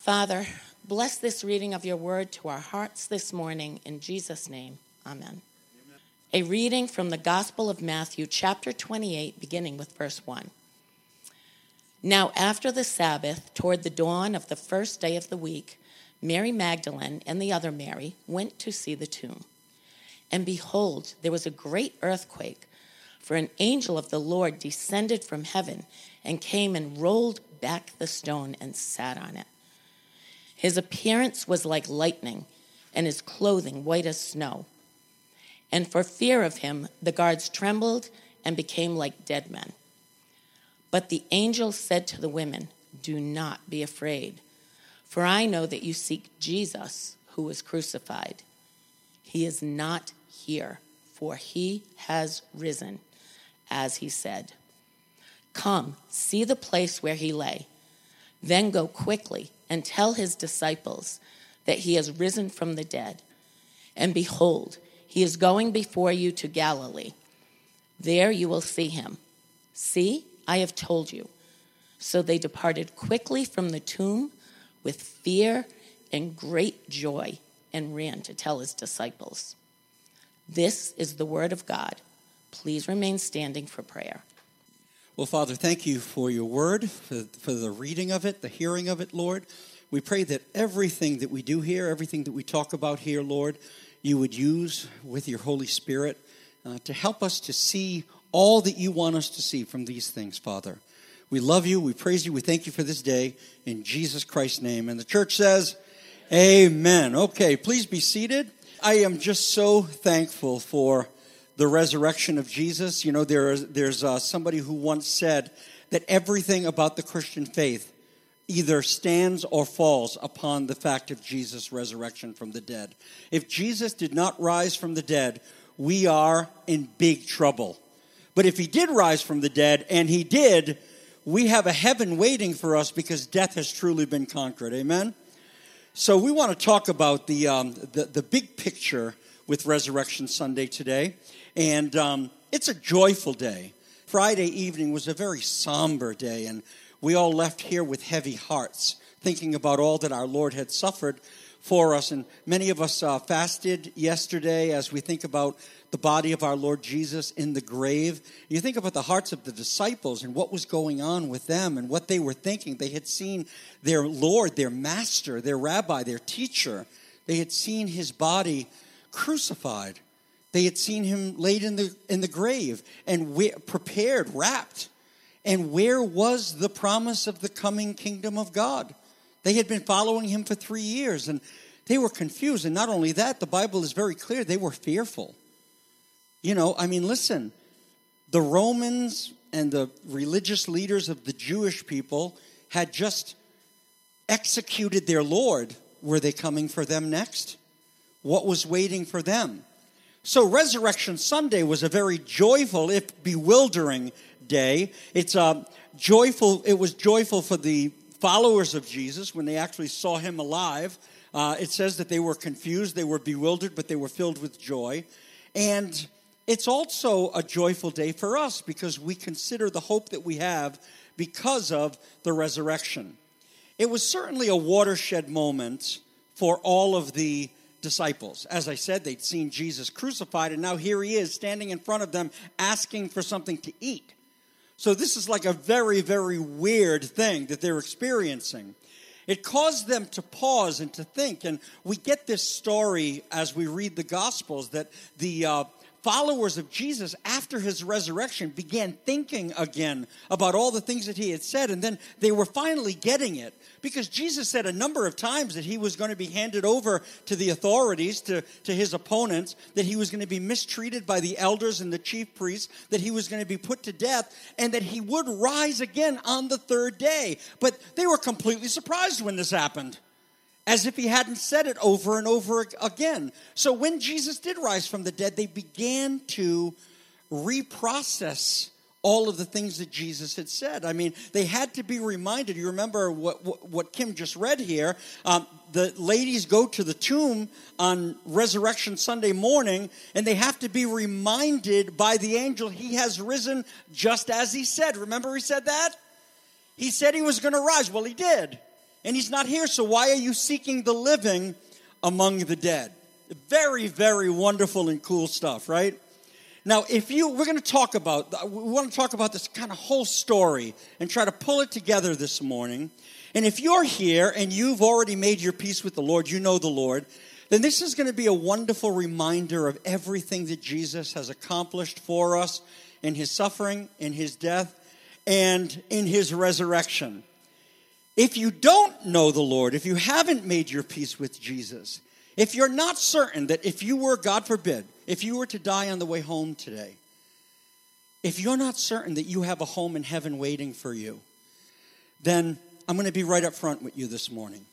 Father, bless this reading of your word to our hearts this morning. In Jesus' name, amen. A reading from the Gospel of Matthew, chapter 28, beginning with verse 1. Now after the Sabbath, toward the dawn of the first day of the week, Mary Magdalene and the other Mary went to see the tomb. And behold, there was a great earthquake, for an angel of the Lord descended from heaven and came and rolled back the stone and sat on it. His appearance was like lightning, and his clothing white as snow. And for fear of him, the guards trembled and became like dead men. But the angel said to the women, "Do not be afraid, for I know that you seek Jesus, who was crucified. He is not here, for he has risen, as he said. Come, see the place where he lay. Then go quickly and tell his disciples that he has risen from the dead. And behold, he is going before you to Galilee. There you will see him. See, I have told you." So they departed quickly from the tomb with fear and great joy and ran to tell his disciples. This is the word of God. Please remain standing for prayer. Well, Father, thank you for your word, for the reading of it, the hearing of it, Lord. We pray that everything that we do here, everything that we talk about here, Lord, you would use with your Holy Spirit to help us to see all that you want us to see from these things, Father. We love you, we praise you, we thank you for this day, in Jesus Christ's name. And the church says, amen. Okay, please be seated. I am just so thankful for the resurrection of Jesus. You know, there's somebody who once said that everything about the Christian faith either stands or falls upon the fact of Jesus' resurrection from the dead. If Jesus did not rise from the dead, we are in big trouble. But if he did rise from the dead, and he did, we have a heaven waiting for us because death has truly been conquered. Amen? So we want to talk about the big picture with Resurrection Sunday today. And it's a joyful day. Friday evening was a very somber day, and we all left here with heavy hearts, thinking about all that our Lord had suffered for us. And many of us fasted yesterday as we think about the body of our Lord Jesus in the grave. You think about the hearts of the disciples and what was going on with them and what they were thinking. They had seen their Lord, their master, their rabbi, their teacher. They had seen his body crucified. They had seen him laid in the grave and prepared, wrapped. And where was the promise of the coming kingdom of God? They had been following him for 3 years, and they were confused. And not only that, the Bible is very clear, they were fearful. You know, I mean, listen, the Romans and the religious leaders of the Jewish people had just executed their Lord. Were they coming for them next? What was waiting for them? So Resurrection Sunday was a very joyful, if bewildering, day. It was joyful for the followers of Jesus when they actually saw him alive. It says that they were confused, they were bewildered, but they were filled with joy. And it's also a joyful day for us because we consider the hope that we have because of the resurrection. It was certainly a watershed moment for all of the disciples. As I said, they'd seen Jesus crucified, and now here he is standing in front of them asking for something to eat. So this is like a very, very weird thing that they're experiencing. It caused them to pause and to think, and we get this story as we read the Gospels that the followers of Jesus after his resurrection began thinking again about all the things that he had said, and then they were finally getting it because Jesus said a number of times that he was going to be handed over to the authorities, to his opponents, that he was going to be mistreated by the elders and the chief priests, that he was going to be put to death, and that he would rise again on the third day. But they were completely surprised when this happened, as if he hadn't said it over and over again. So when Jesus did rise from the dead, they began to reprocess all of the things that Jesus had said. I mean, they had to be reminded. You remember what Kim just read here. The ladies go to the tomb on Resurrection Sunday morning, and they have to be reminded by the angel he has risen just as he said. Remember he said that? He said he was going to rise. Well, he did. And he's not here, so why are you seeking the living among the dead? Very, very wonderful and cool stuff, right? Now, we want to talk about this kind of whole story and try to pull it together this morning. And if you're here and you've already made your peace with the Lord, you know the Lord, then this is going to be a wonderful reminder of everything that Jesus has accomplished for us in his suffering, in his death, and in his resurrection. If you don't know the Lord, if you haven't made your peace with Jesus, if you're not certain that if you were, God forbid, if you were to die on the way home today, if you're not certain that you have a home in heaven waiting for you, then I'm going to be right up front with you this morning.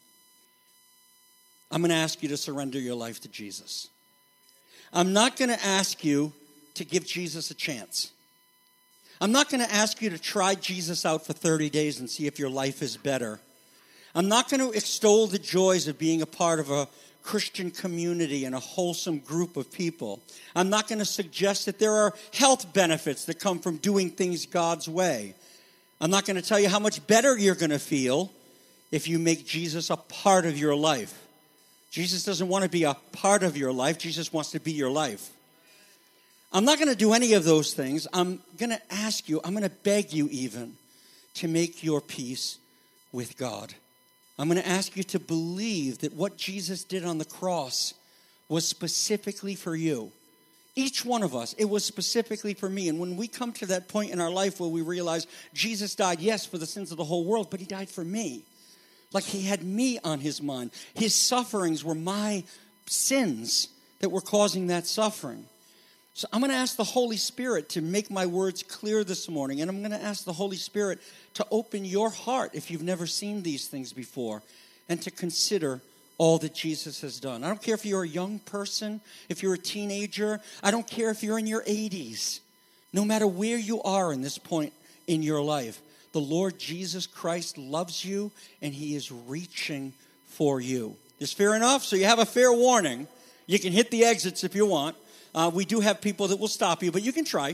I'm going to ask you to surrender your life to Jesus. I'm not going to ask you to give Jesus a chance. I'm not going to ask you to try Jesus out for 30 days and see if your life is better. I'm not going to extol the joys of being a part of a Christian community and a wholesome group of people. I'm not going to suggest that there are health benefits that come from doing things God's way. I'm not going to tell you how much better you're going to feel if you make Jesus a part of your life. Jesus doesn't want to be a part of your life. Jesus wants to be your life. I'm not going to do any of those things. I'm going to ask you, I'm going to beg you even to make your peace with God. I'm going to ask you to believe that what Jesus did on the cross was specifically for you. Each one of us, it was specifically for me. And when we come to that point in our life where we realize Jesus died, yes, for the sins of the whole world, but he died for me. Like he had me on his mind. His sufferings were my sins that were causing that suffering. So I'm going to ask the Holy Spirit to make my words clear this morning. And I'm going to ask the Holy Spirit to open your heart if you've never seen these things before and to consider all that Jesus has done. I don't care if you're a young person, if you're a teenager. I don't care if you're in your 80s. No matter where you are in this point in your life, the Lord Jesus Christ loves you and he is reaching for you. Is fair enough? So you have a fair warning. You can hit the exits if you want. We do have people that will stop you, but you can try.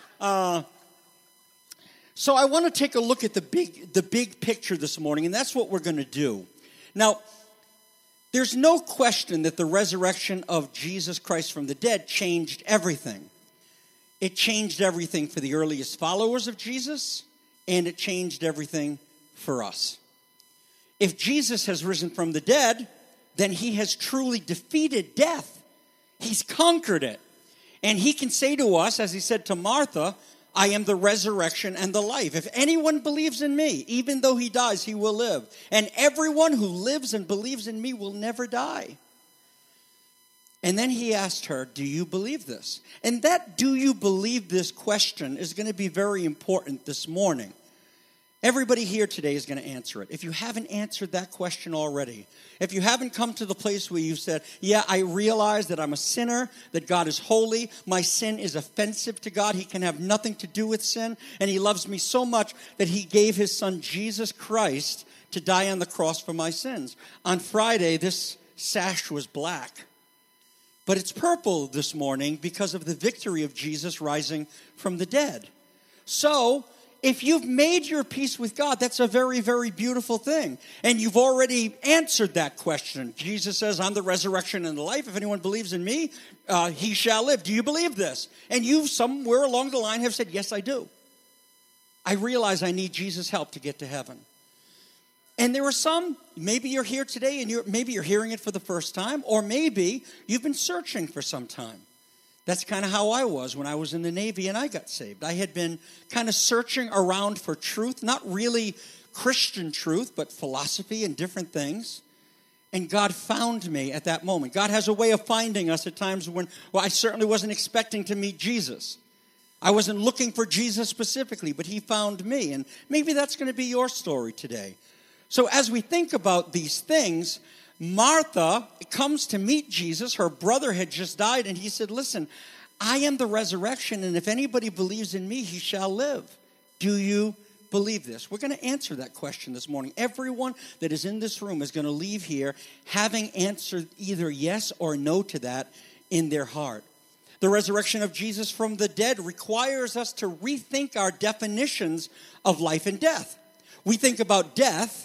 So I want to take a look at the big picture this morning, and that's what we're going to do. Now, there's no question that the resurrection of Jesus Christ from the dead changed everything. It changed everything for the earliest followers of Jesus, and it changed everything for us. If Jesus has risen from the dead, then he has truly defeated death. He's conquered it. And he can say to us, as he said to Martha, I am the resurrection and the life. If anyone believes in me, even though he dies, he will live. And everyone who lives and believes in me will never die. And then he asked her, do you believe this? And that do you believe this question is going to be very important this morning. Everybody here today is going to answer it. If you haven't answered that question already, if you haven't come to the place where you've said, yeah, I realize that I'm a sinner, that God is holy, my sin is offensive to God, he can have nothing to do with sin, and he loves me so much that he gave his son Jesus Christ to die on the cross for my sins. On Friday, this sash was black, but it's purple this morning because of the victory of Jesus rising from the dead. So, if you've made your peace with God, that's a very, very beautiful thing. And you've already answered that question. Jesus says, I'm the resurrection and the life. If anyone believes in me, he shall live. Do you believe this? And you somewhere along the line have said, yes, I do. I realize I need Jesus' help to get to heaven. And there are some, maybe you're here today and maybe you're hearing it for the first time, or maybe you've been searching for some time. That's kind of how I was when I was in the Navy and I got saved. I had been kind of searching around for truth, not really Christian truth, but philosophy and different things. And God found me at that moment. God has a way of finding us at times when, well, I certainly wasn't expecting to meet Jesus. I wasn't looking for Jesus specifically, but he found me. And maybe that's going to be your story today. So as we think about these things, Martha comes to meet Jesus. Her brother had just died, and he said, listen, I am the resurrection, and if anybody believes in me, he shall live. Do you believe this? We're going to answer that question this morning. Everyone that is in this room is going to leave here having answered either yes or no to that in their heart. The resurrection of Jesus from the dead requires us to rethink our definitions of life and death. We think about death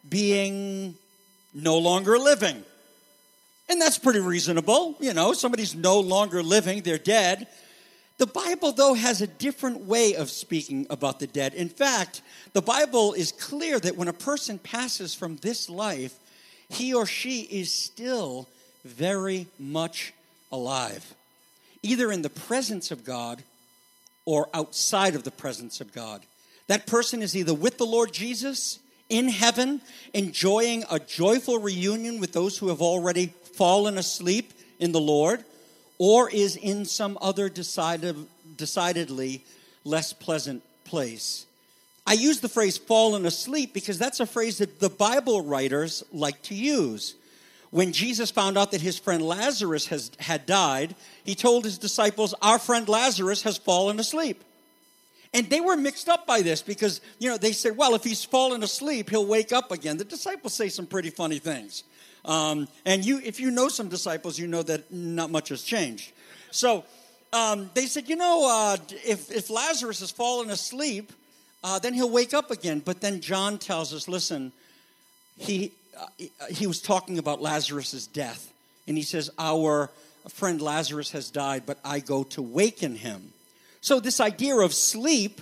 being no longer living. And that's pretty reasonable. Somebody's no longer living, they're dead. The Bible, though, has a different way of speaking about the dead. In fact, the Bible is clear that when a person passes from this life, he or she is still very much alive, either in the presence of God or outside of the presence of God. That person is either with the Lord Jesus in heaven, enjoying a joyful reunion with those who have already fallen asleep in the Lord, or is in some other decidedly less pleasant place. I use the phrase fallen asleep because that's a phrase that the Bible writers like to use. When Jesus found out that his friend Lazarus had died, he told his disciples, "Our friend Lazarus has fallen asleep." And they were mixed up by this because, they said, well, if he's fallen asleep, he'll wake up again. The disciples say some pretty funny things. And if you know some disciples, you know that not much has changed. So they said, if Lazarus has fallen asleep, then he'll wake up again. But then John tells us, listen, he was talking about Lazarus' death. And he says, our friend Lazarus has died, but I go to waken him. So this idea of sleep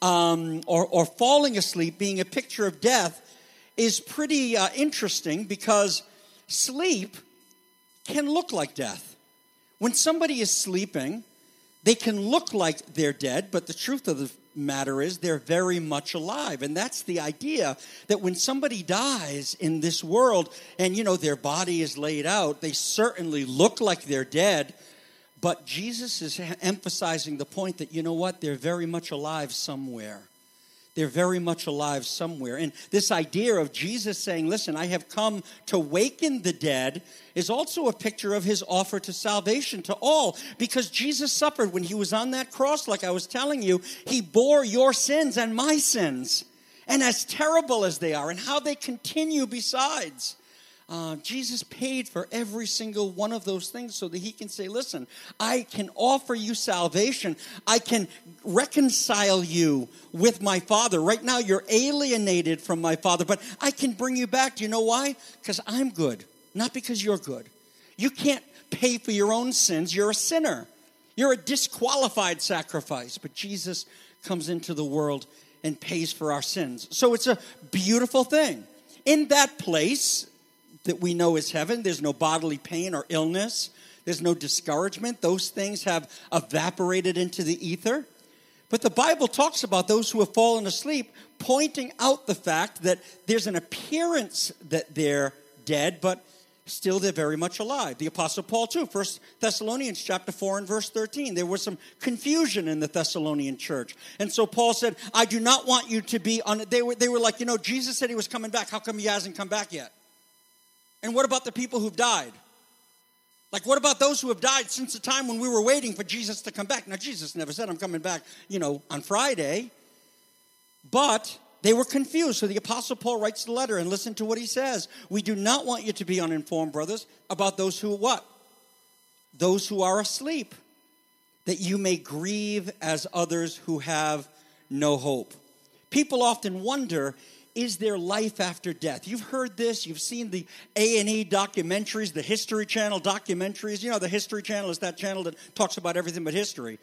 or falling asleep being a picture of death is pretty interesting because sleep can look like death. When somebody is sleeping, they can look like they're dead, but the truth of the matter is they're very much alive. And that's the idea that when somebody dies in this world and, their body is laid out, they certainly look like they're dead. But Jesus is emphasizing the point that, they're very much alive somewhere. They're very much alive somewhere. And this idea of Jesus saying, listen, I have come to waken the dead is also a picture of his offer to salvation to all. Because Jesus suffered when he was on that cross, like I was telling you, he bore your sins and my sins. And as terrible as they are and how they continue besides, Jesus paid for every single one of those things so that he can say, listen, I can offer you salvation. I can reconcile you with my Father. Right now you're alienated from my Father, but I can bring you back. Do you know why? Because I'm good, not because you're good. You can't pay for your own sins. You're a sinner. You're a disqualified sacrifice. But Jesus comes into the world and pays for our sins. So it's a beautiful thing. In that place that we know is heaven, there's no bodily pain or illness. There's no discouragement. Those things have evaporated into the ether. But the Bible talks about those who have fallen asleep, pointing out the fact that there's an appearance that they're dead, but still they're very much alive. The Apostle Paul too, 1 Thessalonians chapter 4 and verse 13. There was some confusion in the Thessalonian church. And so Paul said, I do not want you to be on. They were like, Jesus said he was coming back. How come he hasn't come back yet? And what about the people who've died? Like, what about those who have died since the time when we were waiting for Jesus to come back? Now, Jesus never said, I'm coming back, on Friday. But they were confused. So the Apostle Paul writes the letter, and listen to what he says. We do not want you to be uninformed, brothers, about those who what? Those who are asleep, that you may grieve as others who have no hope. People often wonder, is there life after death? You've heard this. You've seen the A&E documentaries, the History Channel documentaries. The History Channel is that channel that talks about everything but history.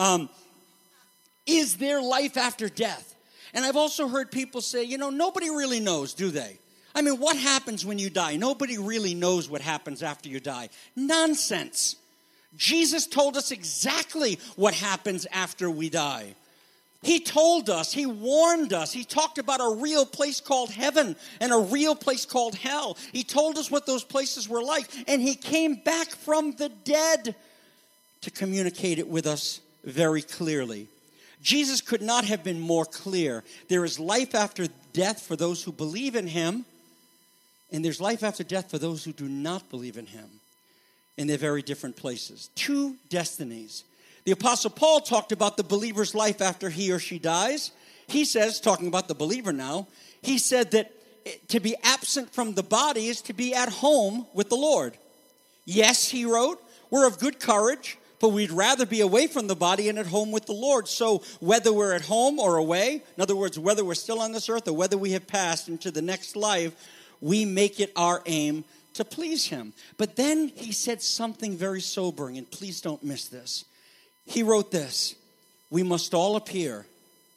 Is there life after death? And I've also heard people say, nobody really knows, do they? I mean, what happens when you die? Nobody really knows what happens after you die. Nonsense. Jesus told us exactly what happens after we die. He told us, he warned us, he talked about a real place called heaven and a real place called hell. He told us what those places were like, and he came back from the dead to communicate it with us very clearly. Jesus could not have been more clear. There is life after death for those who believe in him, and there's life after death for those who do not believe in him. And they're very different places. Two destinies. The Apostle Paul talked about the believer's life after he or she dies. He says, talking about the believer now, he said that to be absent from the body is to be at home with the Lord. Yes, he wrote, we're of good courage, but we'd rather be away from the body and at home with the Lord. So whether we're at home or away, in other words, whether we're still on this earth or whether we have passed into the next life, we make it our aim to please him. But then he said something very sobering, and please don't miss this. He wrote this: we must all appear.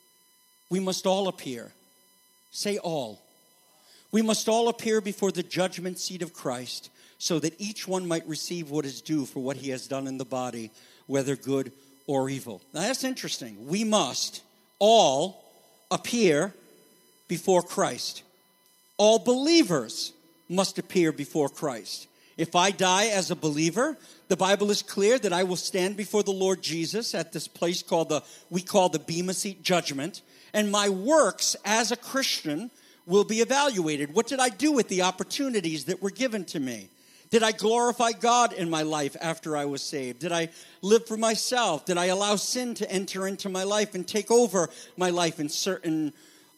We must all appear. Say all. We must all appear before the judgment seat of Christ, so that each one might receive what is due for what he has done in the body, whether good or evil. Now that's interesting. We must all appear before Christ. All believers must appear before Christ. If I die as a believer, the Bible is clear that I will stand before the Lord Jesus at this place we call the Bema Seat Judgment, and my works as a Christian will be evaluated. What did I do with the opportunities that were given to me? Did I glorify God in my life after I was saved? Did I live for myself? Did I allow sin to enter into my life and take over my life in certain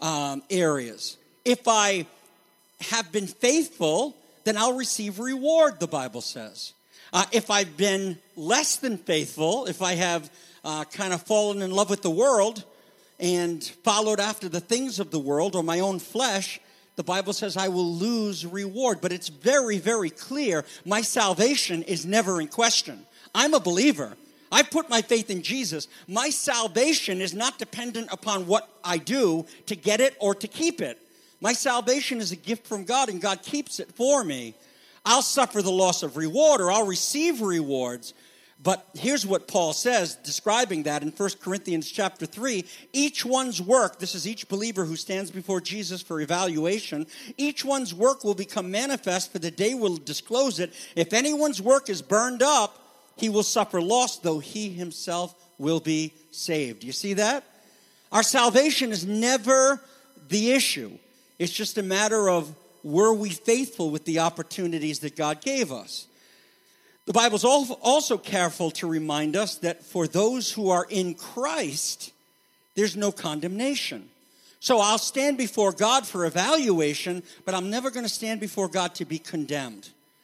areas? If I have been faithful, then I'll receive reward, the Bible says. If I've been less than faithful, if I have kind of fallen in love with the world and followed after the things of the world or my own flesh, the Bible says I will lose reward. But it's very, very clear my salvation is never in question. I'm a believer. I put my faith in Jesus. My salvation is not dependent upon what I do to get it or to keep it. My salvation is a gift from God, and God keeps it for me. I'll suffer the loss of reward, or I'll receive rewards. But here's what Paul says, describing that in 1 Corinthians chapter 3. Each one's work, this is each believer who stands before Jesus for evaluation, each one's work will become manifest, for the day will disclose it. If anyone's work is burned up, he will suffer loss, though he himself will be saved. You see that? Our salvation is never the issue. It's just a matter of, were we faithful with the opportunities that God gave us? The Bible's also careful to remind us that for those who are in Christ, there's no condemnation. So I'll stand before God for evaluation, but I'm never going to stand before God to be condemned.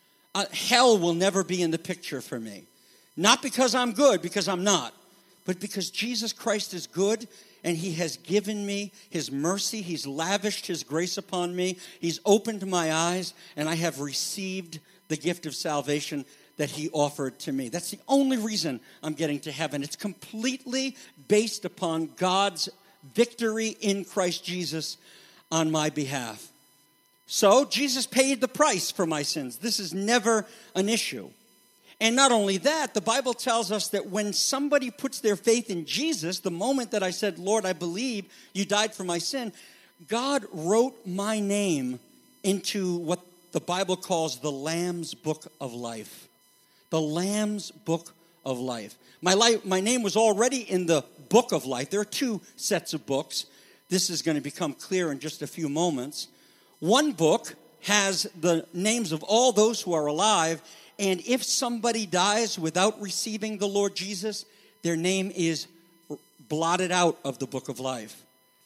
Hell will never be in the picture for me. Not because I'm good, because I'm not, but because Jesus Christ is good, and he has given me his mercy. He's lavished his grace upon me. He's opened my eyes, and I have received the gift of salvation that he offered to me. That's the only reason I'm getting to heaven. It's completely based upon God's victory in Christ Jesus on my behalf. So Jesus paid the price for my sins. This is never an issue. And not only that, the Bible tells us that when somebody puts their faith in Jesus, the moment that I said, Lord, I believe you died for my sin, God wrote my name into what the Bible calls the Lamb's Book of Life. The Lamb's Book of Life. My name was already in the Book of Life. There are two sets of books. This is going to become clear in just a few moments. One book has the names of all those who are alive, and if somebody dies without receiving the Lord Jesus, their name is blotted out of the Book of Life.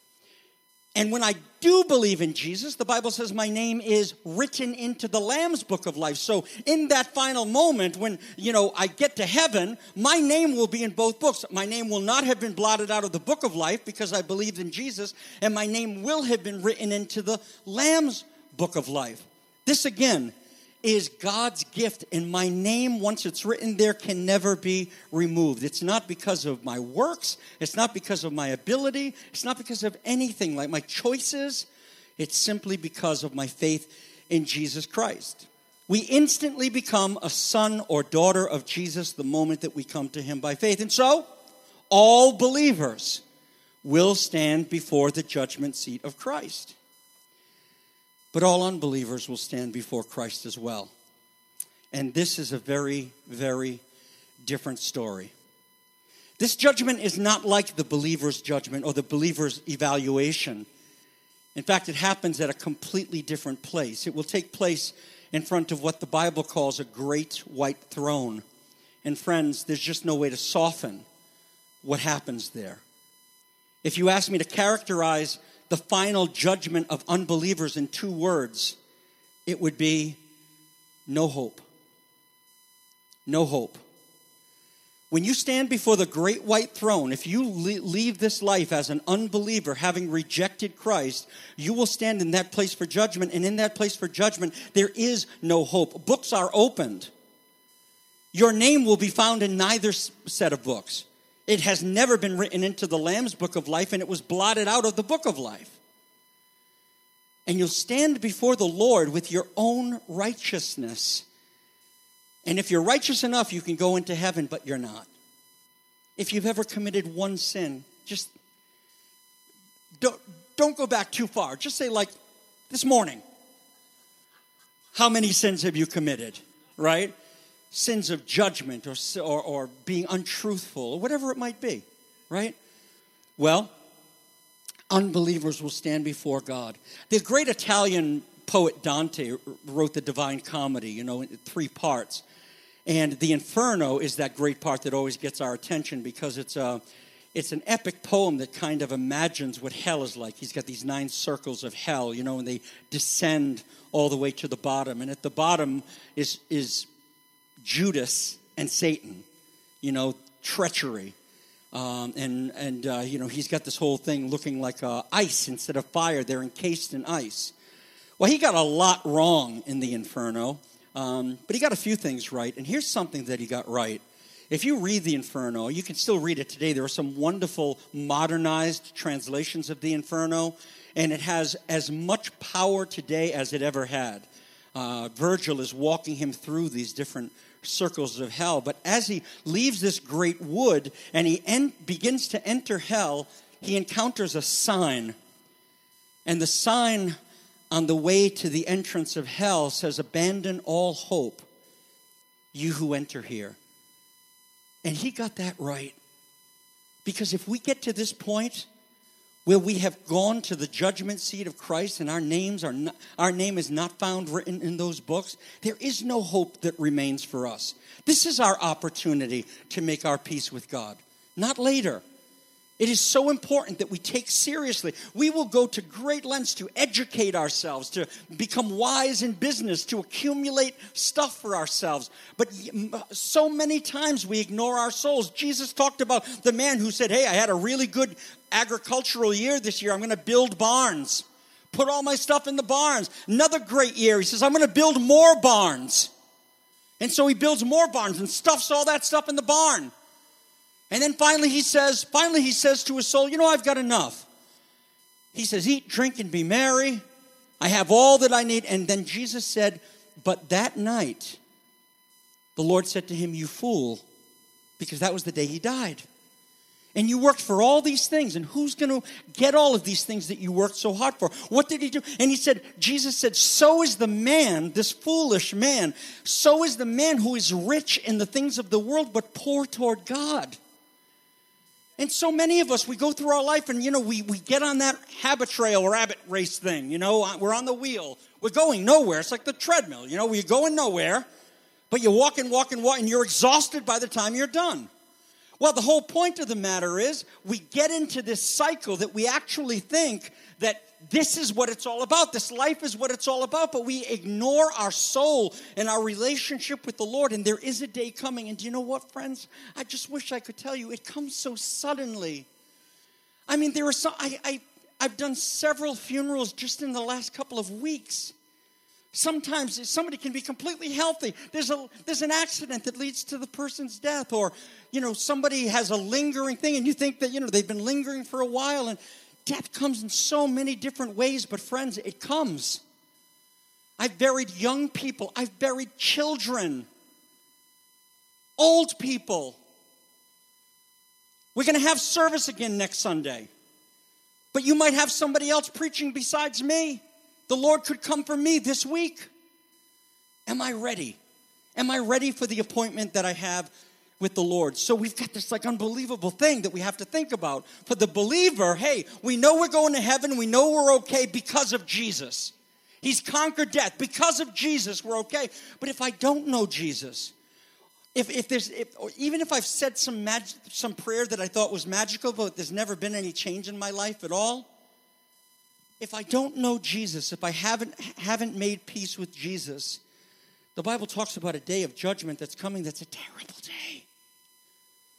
And when I do believe in Jesus, the Bible says my name is written into the Lamb's Book of Life. So in that final moment when, I get to heaven, my name will be in both books. My name will not have been blotted out of the Book of Life because I believed in Jesus, and my name will have been written into the Lamb's Book of Life. This, again, is God's gift, and my name, once it's written there, can never be removed. It's not because of my works. It's not because of my ability. It's not because of anything like my choices. It's simply because of my faith in Jesus Christ. We instantly become a son or daughter of Jesus the moment that we come to him by faith. And so, all believers will stand before the judgment seat of Christ. But all unbelievers will stand before Christ as well. And this is a very, very different story. This judgment is not like the believer's judgment or the believer's evaluation. In fact, it happens at a completely different place. It will take place in front of what the Bible calls a great white throne. And friends, there's just no way to soften what happens there. If you ask me to characterize the final judgment of unbelievers in two words, it would be no hope. No hope. When you stand before the great white throne, if you leave this life as an unbeliever, having rejected Christ, you will stand in that place for judgment. And in that place for judgment, there is no hope. Books are opened. Your name will be found in neither set of books. It has never been written into the Lamb's book of life, and it was blotted out of the book of life. And you'll stand before the Lord with your own righteousness. And if you're righteous enough, you can go into heaven, but you're not. If you've ever committed one sin, just don't go back too far. Just say, like, this morning. How many sins have you committed, right? Sins of judgment or being untruthful or whatever it might be, right? Well, unbelievers will stand before God. The great Italian poet Dante wrote the Divine Comedy, in 3 parts. And the Inferno is that great part that always gets our attention because it's an epic poem that kind of imagines what hell is like. He's got these 9 circles of hell, and they descend all the way to the bottom. And at the bottom is Judas and Satan, treachery. He's got this whole thing looking like ice instead of fire. They're encased in ice. Well, he got a lot wrong in the Inferno, but he got a few things right. And here's something that he got right. If you read the Inferno, you can still read it today. There are some wonderful modernized translations of the Inferno, and it has as much power today as it ever had. Virgil is walking him through these different circles of hell. But as he leaves this great wood and he begins to enter hell, he encounters a sign. And the sign on the way to the entrance of hell says, "Abandon all hope, you who enter here." And he got that right. Because if we get to this point where we have gone to the judgment seat of Christ and our name is not found written in those books, there is no hope that remains for us. This is our opportunity to make our peace with God, not later. It is so important that we take seriously. We will go to great lengths to educate ourselves, to become wise in business, to accumulate stuff for ourselves. But so many times we ignore our souls. Jesus talked about the man who said, "Hey, I had a really good agricultural year this year. I'm going to build barns. Put all my stuff in the barns." Another great year. He says, "I'm going to build more barns." And so he builds more barns and stuffs all that stuff in the barn. And then finally he says to his soul, "I've got enough." He says, "Eat, drink, and be merry. I have all that I need." And then Jesus said, "But that night, the Lord said to him, 'You fool,' because that was the day he died. And you worked for all these things, and who's going to get all of these things that you worked so hard for?" What did he do? And Jesus said, "So is the man, this foolish man, so is the man who is rich in the things of the world, but poor toward God." And so many of us, we go through our life and, we get on that habit trail rabbit race thing. We're on the wheel. We're going nowhere. It's like the treadmill. We're going nowhere, but you walk, and you're exhausted by the time you're done. Well, the whole point of the matter is we get into this cycle that we actually think that this is what it's all about. This life is what it's all about, but we ignore our soul and our relationship with the Lord. And there is a day coming. And do you know what, friends? I just wish I could tell you. It comes so suddenly. I mean, there are some. I've done several funerals just in the last couple of weeks. Sometimes somebody can be completely healthy. There's an accident that leads to the person's death, or somebody has a lingering thing, and you think that they've been lingering for a while, and death comes in so many different ways. But friends, it comes. I've buried young people. I've buried children, old people. We're going to have service again next Sunday, but you might have somebody else preaching besides me. The Lord could come for me this week. Am I ready? Am I ready for the appointment that I have with the Lord? So we've got this unbelievable thing that we have to think about. For the believer, hey, we know we're going to heaven. We know we're okay because of Jesus. He's conquered death. Because of Jesus, we're okay. But if I don't know Jesus, even if I've said some prayer that I thought was magical, but there's never been any change in my life at all, if I don't know Jesus, if I haven't made peace with Jesus, the Bible talks about a day of judgment that's coming that's a terrible day.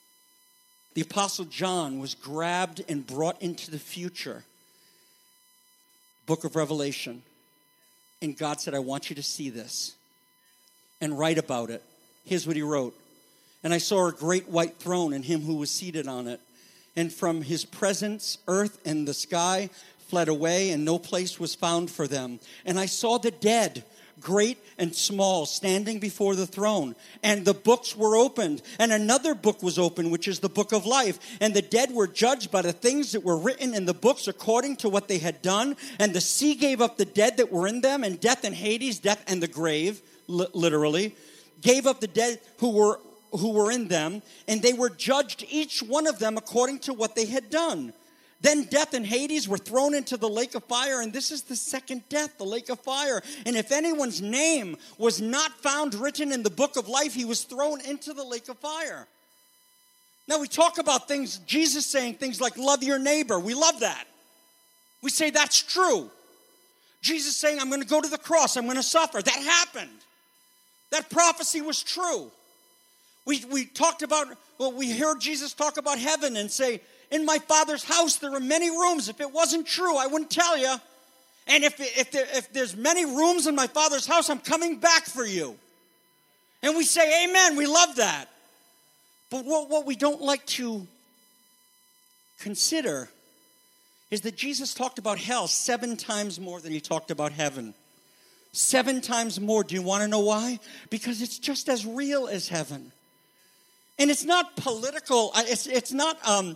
the Apostle John was grabbed and brought into the future, book of Revelation. And God said, I want you to see this and write about it. Here's what he wrote. And I saw a great white throne and him who was seated on it. And from his presence, earth and the sky fled away, and no place was found for them. And I saw the dead, great and small, standing before the throne. And the books were opened. And another book was opened, which is the book of life. And the dead were judged by the things that were written in the books according to what they had done. And the sea gave up the dead that were in them. And death and Hades, death and the grave, literally, gave up the dead who were in them. And they were judged, each one of them, according to what they had done. Then death and Hades were thrown into the lake of fire, and this is the second death, the lake of fire. And if anyone's name was not found written in the book of life, he was thrown into the lake of fire. Now we talk about things, Jesus saying things like love your neighbor. We love that. We say that's true. Jesus saying I'm going to go to the cross, I'm going to suffer. That happened. That prophecy was true. We talked about, we heard Jesus talk about heaven and say, in my Father's house, there are many rooms. If it wasn't true, I wouldn't tell you. And if there's many rooms in my Father's house, I'm coming back for you. And we say, amen, we love that. But what we don't like to consider is that Jesus talked about hell 7 times more than he talked about heaven. 7 times more. Do you want to know why? Because it's just as real as heaven. And it's not political, it's not,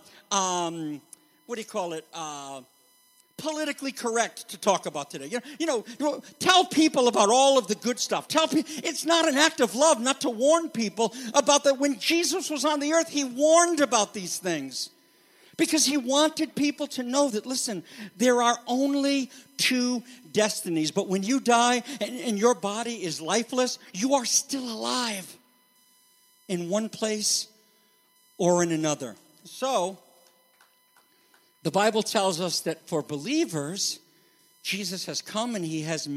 politically correct to talk about today. You know, tell people about all of the good stuff. Tell people, it's not an act of love not to warn people about that. When Jesus was on the earth, he warned about these things. Because he wanted people to know that, listen, there are only 2 destinies. But when you die and your body is lifeless, you are still alive. In one place or in another. So, the Bible tells us that for believers, Jesus has come and he has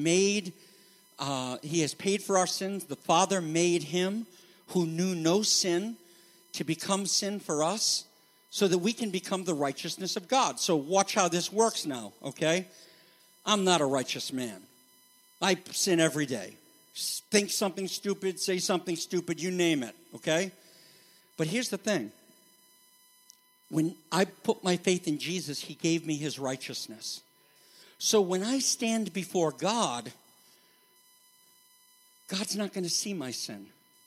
paid for our sins. The Father made him who knew no sin to become sin for us so that we can become the righteousness of God. So watch how this works now, okay? I'm not a righteous man. I sin every day. Think something stupid, say something stupid, you name it, okay? But here's the thing. When I put my faith in Jesus, he gave me his righteousness. So when I stand before God, God's not going to see my sin.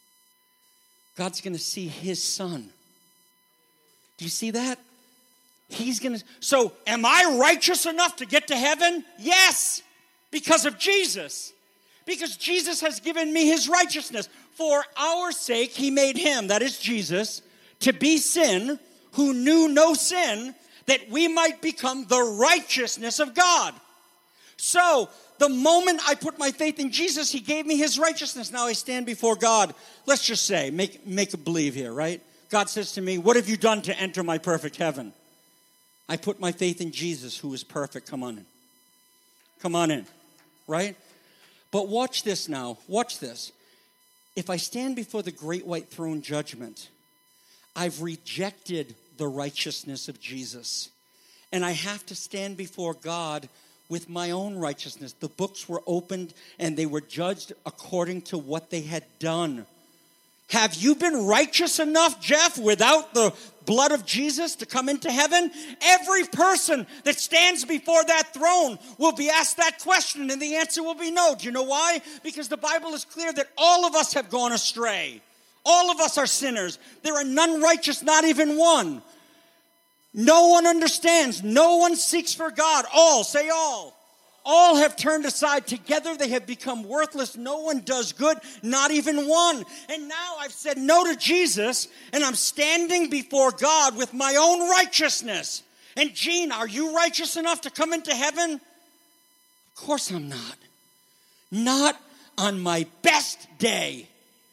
God's going to see his son. Do you see that? He's going to... So am I righteous enough to get to heaven? Yes, because of Jesus. Because Jesus has given me his righteousness. For our sake, he made him, that is Jesus, to be sin, who knew no sin, that we might become the righteousness of God. So, the moment I put my faith in Jesus, he gave me his righteousness. Now I stand before God. Let's just say, make a believe here, right? God says to me, what have you done to enter my perfect heaven? I put my faith in Jesus, who is perfect. Come on in. Come on in, right? But watch this now. Watch this. If I stand before the great white throne judgment, I've rejected the righteousness of Jesus. And I have to stand before God with my own righteousness. The books were opened and they were judged according to what they had done. Have you been righteous enough, Jeff, without the blood of Jesus to come into heaven? Every person that stands before that throne will be asked that question, and the answer will be no. Do you know why? Because the Bible is clear that all of us have gone astray. All of us are sinners. There are none righteous, not even one. No one understands. No one seeks for God. All, say all. All have turned aside. Together they have become worthless. No one does good, not even one. And now I've said no to Jesus, and I'm standing before God with my own righteousness. And Gene, are you righteous enough to come into heaven? Of course I'm not. Not on my best day.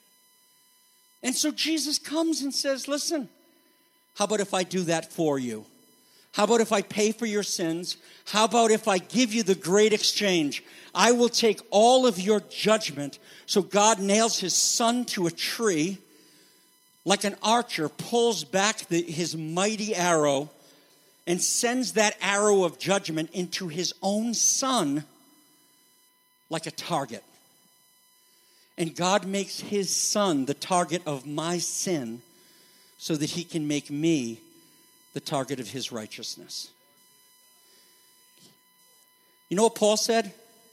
And so Jesus comes and says, listen, how about if I do that for you? How about if I pay for your sins? How about if I give you the great exchange? I will take all of your judgment. So God nails his son to a tree, like an archer, pulls back his mighty arrow and sends that arrow of judgment into his own son like a target. And God makes his son the target of my sin so that he can make me the target of his righteousness. You know what Paul said?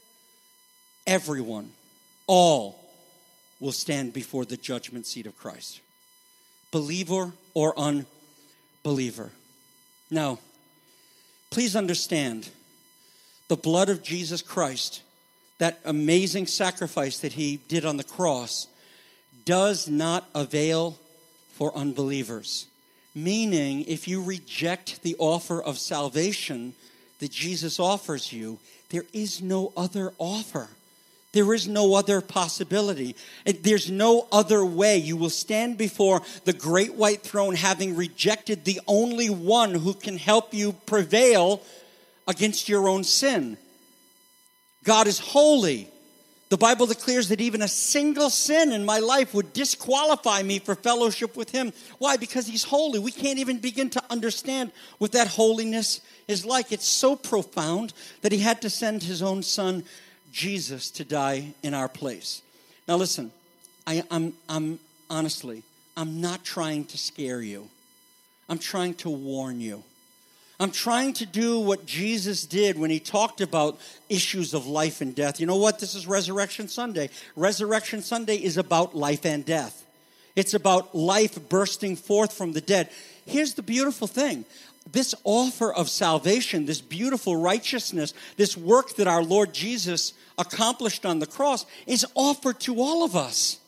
Everyone, all, will stand before the judgment seat of Christ. Believer or unbeliever. Now, please understand, the blood of Jesus Christ, that amazing sacrifice that he did on the cross, does not avail for unbelievers. Meaning, if you reject the offer of salvation that Jesus offers you, there is no other offer. There is no other possibility. There's no other way. You will stand before the great white throne having rejected the only one who can help you prevail against your own sin. God is holy. The Bible declares that even a single sin in my life would disqualify me for fellowship with him. Why? Because he's holy. We can't even begin to understand what that holiness is like. It's so profound that he had to send his own son, Jesus, to die in our place. Now listen, I'm honestly, I'm not trying to scare you. I'm trying to warn you. I'm trying to do what Jesus did when he talked about issues of life and death. You know what? This is Resurrection Sunday. Resurrection Sunday is about life and death. It's about life bursting forth from the dead. Here's the beautiful thing. This offer of salvation, this beautiful righteousness, this work that our Lord Jesus accomplished on the cross is offered to all of us.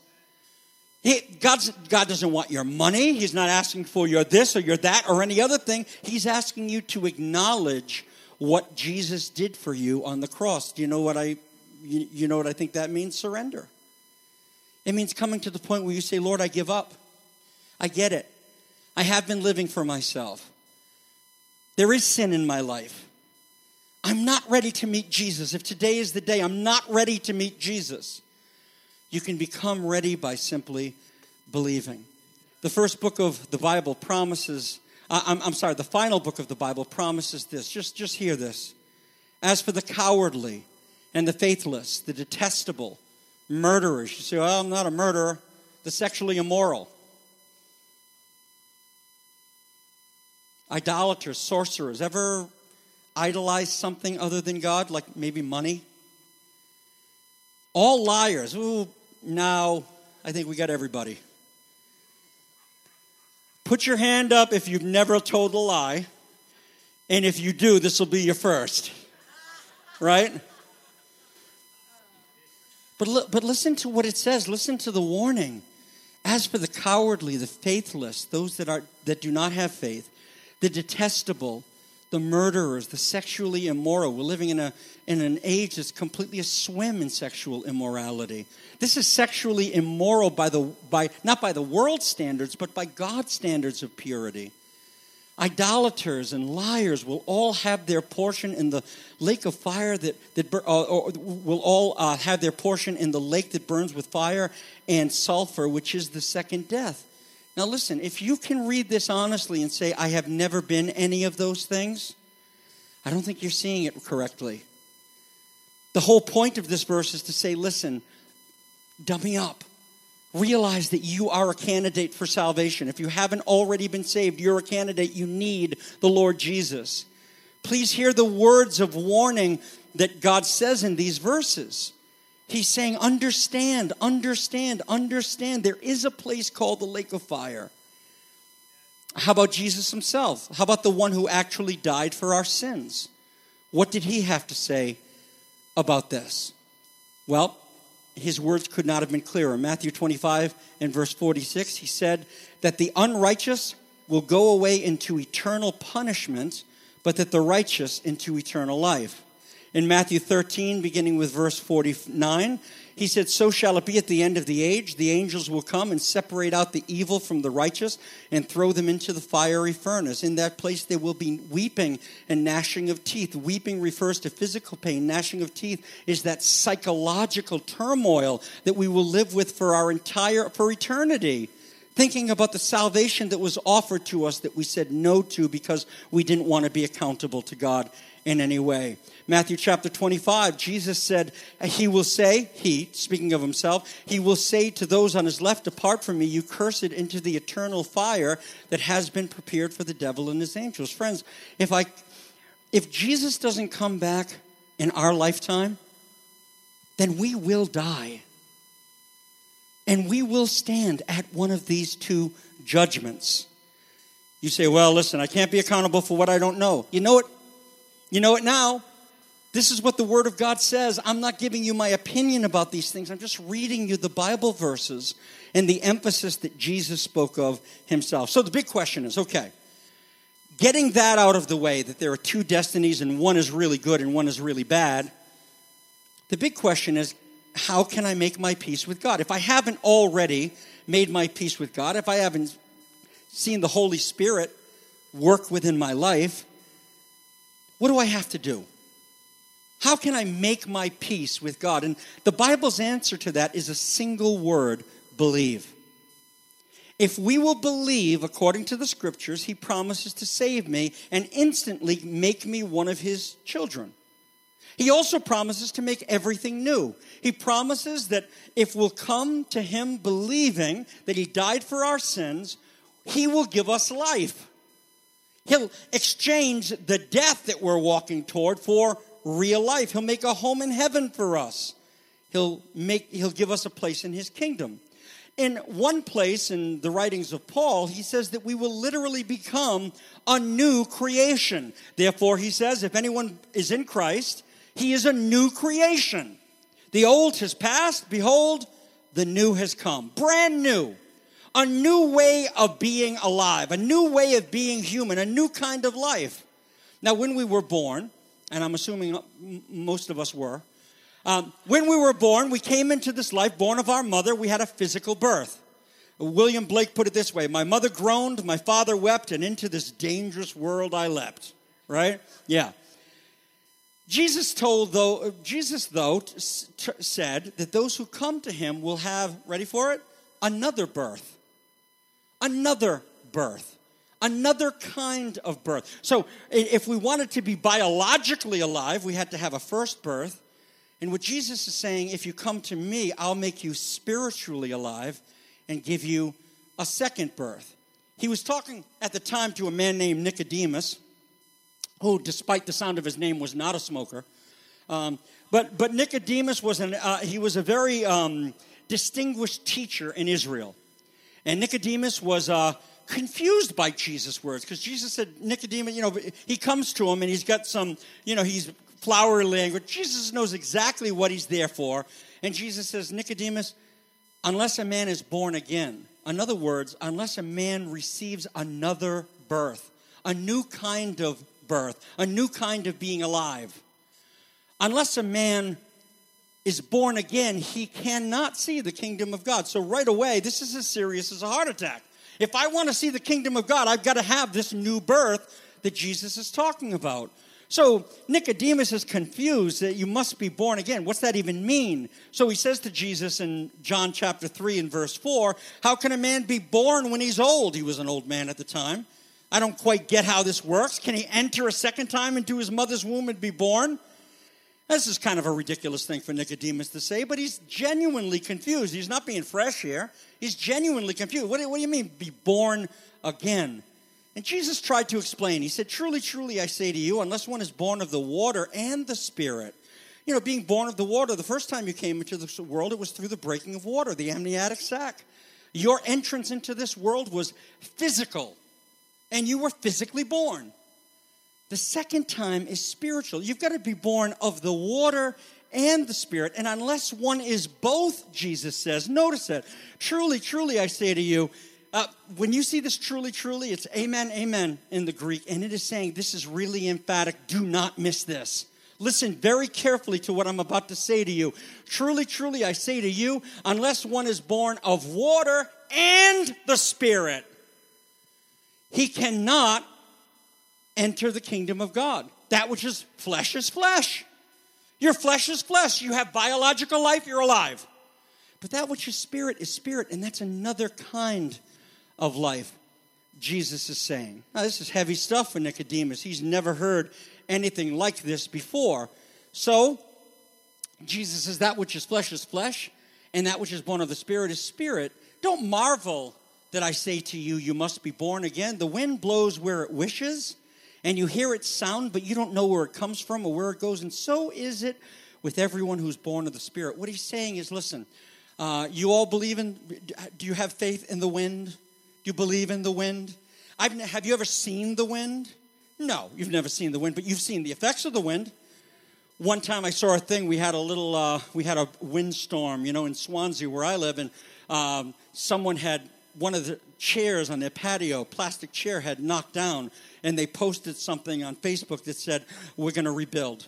God doesn't want your money. He's not asking for your this or your that or any other thing. He's asking you to acknowledge what Jesus did for you on the cross. Do you know what I think that means? Surrender. It means coming to the point where you say, Lord, I give up. I get it. I have been living for myself. There is sin in my life. I'm not ready to meet Jesus. If today is the day I'm not ready to meet Jesus, you can become ready by simply believing. The first book of the Bible promises, the final book of the Bible promises this. Just hear this. As for the cowardly and the faithless, the detestable, murderers. You say, well, I'm not a murderer. The sexually immoral. Idolaters, sorcerers. Ever idolize something other than God, like maybe money? All liars. Ooh, now I think we got everybody. Put your hand up if you've never told a lie. And if you do, this will be your first. Right? But listen to what it says. Listen to the warning. As for the cowardly, the faithless, those that do not have faith, the detestable, the murderers, the sexually immoral. We're living in an age that's completely aswim in sexual immorality. This is sexually immoral not by the world's standards, but by God's standards of purity. Idolaters and liars will all have their portion in the lake of fire will all have their portion in the lake that burns with fire and sulfur, which is the second death. Now listen, if you can read this honestly and say, I have never been any of those things, I don't think you're seeing it correctly. The whole point of this verse is to say, listen, dummy up. Realize that you are a candidate for salvation. If you haven't already been saved, you're a candidate. You need the Lord Jesus. Please hear the words of warning that God says in these verses. He's saying, understand. There is a place called the lake of fire. How about Jesus himself? How about the one who actually died for our sins? What did he have to say about this? Well, his words could not have been clearer. Matthew 25 and verse 46, he said that the unrighteous will go away into eternal punishment, but that the righteous into eternal life. In Matthew 13, beginning with verse 49, he said, so shall it be at the end of the age. The angels will come and separate out the evil from the righteous and throw them into the fiery furnace. In that place there will be weeping and gnashing of teeth. Weeping refers to physical pain. Gnashing of teeth is that psychological turmoil that we will live with for eternity. Thinking about the salvation that was offered to us that we said no to because we didn't want to be accountable to God in any way. Matthew chapter 25, Jesus said, speaking of himself, he will say to those on his left, depart from me, you cursed, into the eternal fire that has been prepared for the devil and his angels. Friends, if Jesus doesn't come back in our lifetime, then we will die. And we will stand at one of these two judgments. You say, well, listen, I can't be accountable for what I don't know. You know it. You know it now. This is what the Word of God says. I'm not giving you my opinion about these things. I'm just reading you the Bible verses and the emphasis that Jesus spoke of himself. So the big question is, okay, getting that out of the way, that there are two destinies and one is really good and one is really bad, the big question is, how can I make my peace with God? If I haven't already made my peace with God, if I haven't seen the Holy Spirit work within my life, what do I have to do? How can I make my peace with God? And the Bible's answer to that is a single word: believe. If we will believe according to the Scriptures, he promises to save me and instantly make me one of his children. He also promises to make everything new. He promises that if we'll come to him believing that he died for our sins, he will give us life. He'll exchange the death that we're walking toward for real life. He'll make a home in heaven for us. He'll give us a place in his kingdom. In one place in the writings of Paul, he says that we will literally become a new creation. Therefore, he says, if anyone is in Christ, he is a new creation. The old has passed. Behold, the new has come. Brand new. A new way of being alive. A new way of being human. A new kind of life. Now, when we were born, and I'm assuming most of us were, when we were born, we came into this life, born of our mother. We had a physical birth. William Blake put it this way: my mother groaned, my father wept, and into this dangerous world I leapt. Right? Yeah. Jesus said that those who come to him will have, ready for it, another birth. Another birth. Another kind of birth. So if we wanted to be biologically alive, we had to have a first birth. And what Jesus is saying, if you come to me, I'll make you spiritually alive and give you a second birth. He was talking at the time to a man named Nicodemus, who, despite the sound of his name, was not a smoker. But Nicodemus was a very distinguished teacher in Israel. And Nicodemus was confused by Jesus' words, because Jesus said, Nicodemus, he comes to him and he's got some, he's flowery language. Jesus knows exactly what he's there for. And Jesus says, Nicodemus, unless a man is born again, in other words, unless a man receives another birth, a new kind of birth, a new kind of being alive. Unless a man is born again, he cannot see the kingdom of God. So right away, this is as serious as a heart attack. If I want to see the kingdom of God, I've got to have this new birth that Jesus is talking about. So Nicodemus is confused that you must be born again. What's that even mean? So he says to Jesus in John chapter 3 and verse 4, how can a man be born when he's old? He was an old man at the time. I don't quite get how this works. Can he enter a second time into his mother's womb and be born? This is kind of a ridiculous thing for Nicodemus to say, but he's genuinely confused. He's not being fresh here. He's genuinely confused. What do you mean, be born again? And Jesus tried to explain. He said, truly, truly, I say to you, unless one is born of the water and the Spirit. Being born of the water, the first time you came into this world, it was through the breaking of water, the amniotic sac. Your entrance into this world was physical. And you were physically born. The second time is spiritual. You've got to be born of the water and the Spirit. And unless one is both, Jesus says, notice it. Truly, truly, I say to you, when you see this truly, truly, it's amen, amen in the Greek. And it is saying this is really emphatic. Do not miss this. Listen very carefully to what I'm about to say to you. Truly, truly, I say to you, unless one is born of water and the Spirit, he cannot enter the kingdom of God. That which is flesh is flesh. Your flesh is flesh. You have biological life, you're alive. But that which is spirit, and that's another kind of life, Jesus is saying. Now, this is heavy stuff for Nicodemus. He's never heard anything like this before. So, Jesus says, that which is flesh, and that which is born of the Spirit is spirit. Don't marvel that I say to you, you must be born again. The wind blows where it wishes, and you hear its sound, but you don't know where it comes from or where it goes. And so is it with everyone who's born of the Spirit. What he's saying is, listen, you all believe in, do you have faith in the wind? Do you believe in the wind? Have you ever seen the wind? No, you've never seen the wind, but you've seen the effects of the wind. One time I saw a thing, we had a windstorm, in Swansea where I live, and someone had one of the chairs on their patio, plastic chair, had knocked down, and they posted something on Facebook that said, we're going to rebuild.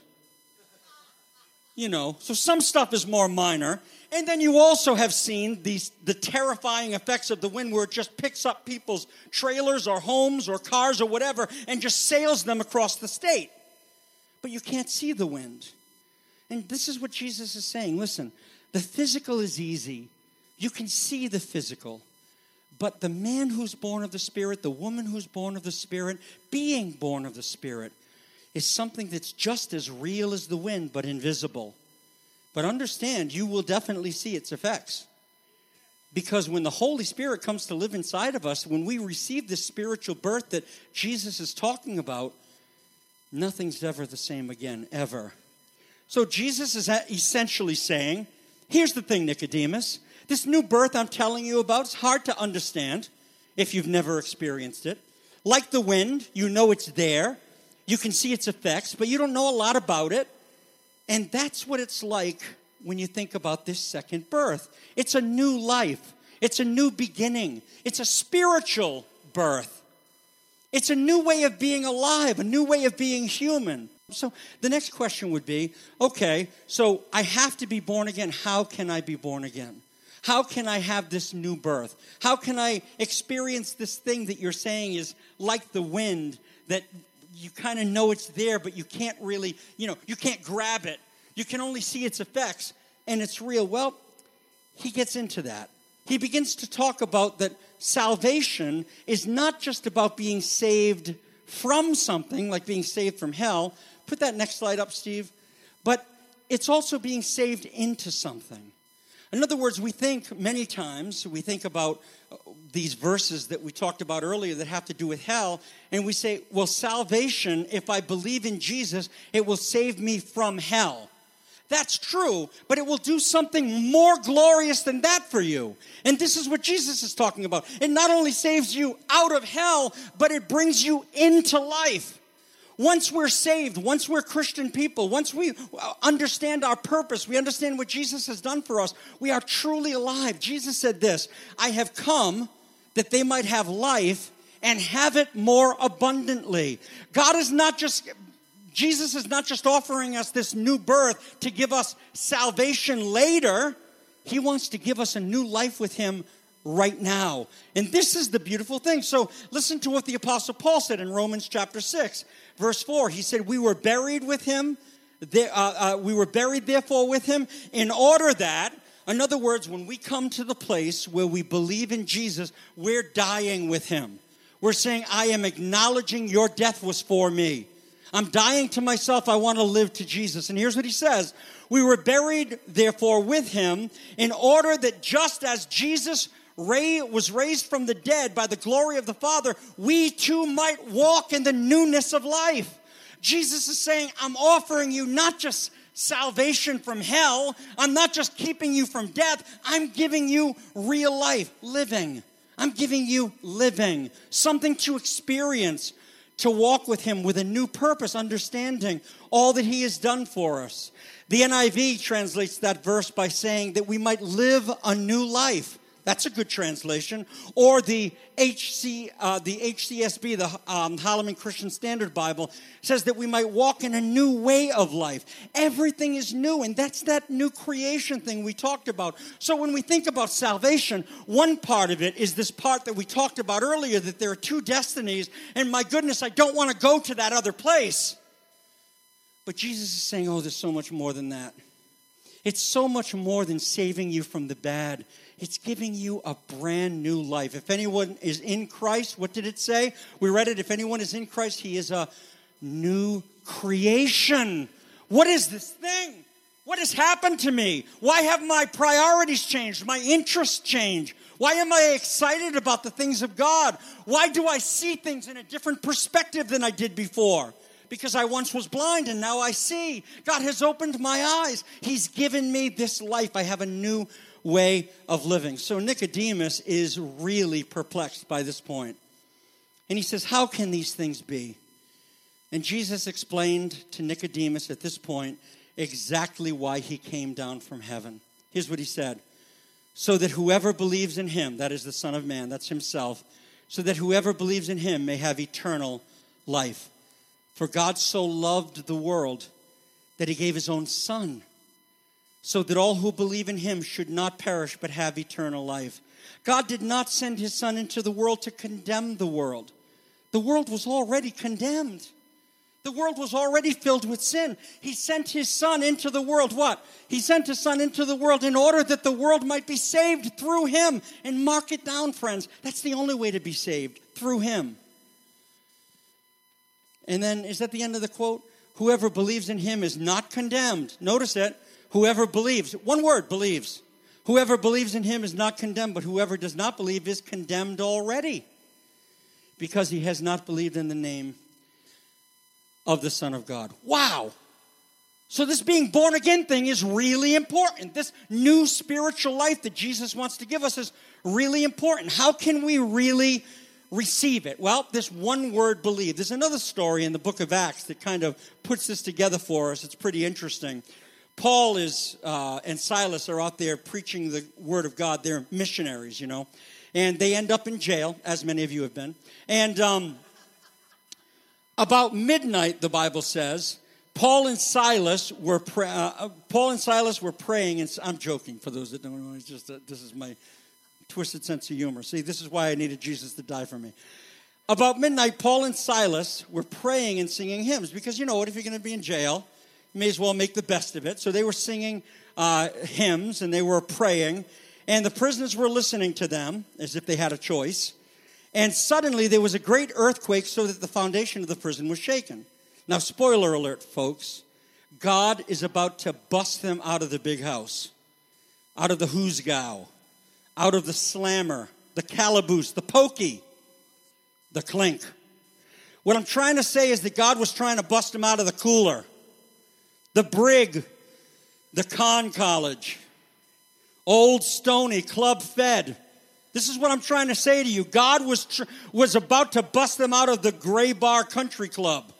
So some stuff is more minor. And then you also have seen the terrifying effects of the wind where it just picks up people's trailers or homes or cars or whatever and just sails them across the state. But you can't see the wind. And this is what Jesus is saying. Listen, the physical is easy. You can see the physical. But the man who's born of the Spirit, the woman who's born of the Spirit, being born of the Spirit, is something that's just as real as the wind, but invisible. But understand, you will definitely see its effects. Because when the Holy Spirit comes to live inside of us, when we receive this spiritual birth that Jesus is talking about, nothing's ever the same again, ever. So Jesus is essentially saying, here's the thing, Nicodemus. This new birth I'm telling you about is hard to understand if you've never experienced it. Like the wind, you know it's there. You can see its effects, but you don't know a lot about it. And that's what it's like when you think about this second birth. It's a new life. It's a new beginning. It's a spiritual birth. It's a new way of being alive, a new way of being human. So the next question would be, okay, so I have to be born again. How can I be born again? How can I have this new birth? How can I experience this thing that you're saying is like the wind, that you kind of know it's there, but you can't really, you can't grab it. You can only see its effects, and it's real. Well, he gets into that. He begins to talk about that salvation is not just about being saved from something, like being saved from hell. Put that next slide up, Steve. But it's also being saved into something. In other words, we think many times, we think about these verses that we talked about earlier that have to do with hell, and we say, well, salvation, if I believe in Jesus, it will save me from hell. That's true, but it will do something more glorious than that for you. And this is what Jesus is talking about. It not only saves you out of hell, but it brings you into life. Once we're saved, once we're Christian people, once we understand our purpose, we understand what Jesus has done for us, we are truly alive. Jesus said this, I have come that they might have life and have it more abundantly. Jesus is not just offering us this new birth to give us salvation later. He wants to give us a new life with him right now. And this is the beautiful thing. So listen to what the Apostle Paul said in Romans chapter 6, verse 4. He said, we were buried with him. We were buried, therefore, with him in order that, in other words, when we come to the place where we believe in Jesus, we're dying with him. We're saying, I am acknowledging your death was for me. I'm dying to myself. I want to live to Jesus. And here's what he says. We were buried, therefore, with him in order that just as Jesus was raised from the dead by the glory of the Father, we too might walk in the newness of life. Jesus is saying, I'm offering you not just salvation from hell. I'm not just keeping you from death. I'm giving you real life, living. I'm giving you living, something to experience, to walk with him with a new purpose, understanding all that he has done for us. The NIV translates that verse by saying that we might live a new life. That's a good translation. Or the HCSB, the Holloman Christian Standard Bible, says that we might walk in a new way of life. Everything is new, and that's that new creation thing we talked about. So when we think about salvation, one part of it is this part that we talked about earlier, that there are two destinies, and my goodness, I don't want to go to that other place. But Jesus is saying, oh, there's so much more than that. It's so much more than saving you from the bad. It's giving you a brand new life. If anyone is in Christ, what did it say? We read it. If anyone is in Christ, he is a new creation. What is this thing? What has happened to me? Why have my priorities changed? My interests changed? Why am I excited about the things of God? Why do I see things in a different perspective than I did before? Because I once was blind and now I see. God has opened my eyes. He's given me this life. I have a new way of living. So Nicodemus is really perplexed by this point. And he says, how can these things be? And Jesus explained to Nicodemus at this point exactly why he came down from heaven. Here's what he said. So that whoever believes in him, that is the Son of Man, that's himself, so that whoever believes in him may have eternal life. For God so loved the world that he gave his own Son, so that all who believe in him should not perish but have eternal life. God did not send his Son into the world to condemn the world. The world was already condemned. The world was already filled with sin. He sent his Son into the world. What? He sent his Son into the world in order that the world might be saved through him. And mark it down, friends. That's the only way to be saved, through him. And then, is that the end of the quote? Whoever believes in him is not condemned. Notice it. Whoever believes. One word, believes. Whoever believes in him is not condemned, but whoever does not believe is condemned already, because he has not believed in the name of the Son of God. Wow. So this being born again thing is really important. This new spiritual life that Jesus wants to give us is really important. How can we really receive it? Well, this one word, believe. There's another story in the book of Acts that kind of puts this together for us. It's pretty interesting. Paul and Silas are out there preaching the word of God. They're missionaries, you know. And they end up in jail, as many of you have been. And about midnight, the Bible says, Paul and Silas were praying. And I'm joking for those that don't know. It's just this is my twisted sense of humor. See, this is why I needed Jesus to die for me. About midnight, Paul and Silas were praying and singing hymns, because you know what? If you're going to be in jail, you may as well make the best of it. So they were singing hymns and they were praying, and the prisoners were listening to them as if they had a choice. And suddenly there was a great earthquake, so that the foundation of the prison was shaken. Now, spoiler alert, folks. God is about to bust them out of the big house, out of the hoosgow, out of the slammer, the calaboose, the pokey, the clink. What I'm trying to say is that God was trying to bust them out of the cooler, the brig, the con college, Old Stony, Club Fed. This is what I'm trying to say to you. God was about to bust them out of the Gray Bar Country Club,